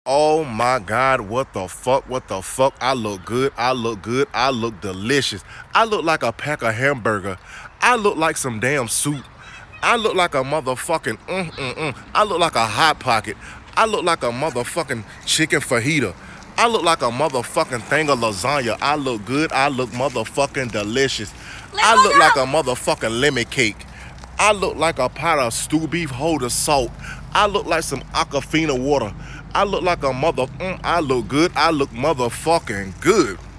Oh my God, what the fuck, I look good, I look good, I look delicious. I look like a pack of hamburger. I look like some damn soup. I look like a motherfucking I look like a hot pocket. I look like a motherfucking chicken fajita. I look like a motherfucking thing of lasagna. I look good, I look motherfucking delicious. I look like a motherfucking lemon cake. I look like a pot of stew beef hold of salt. I look like some Aquafina water. I look like a I look good. I look motherfucking good.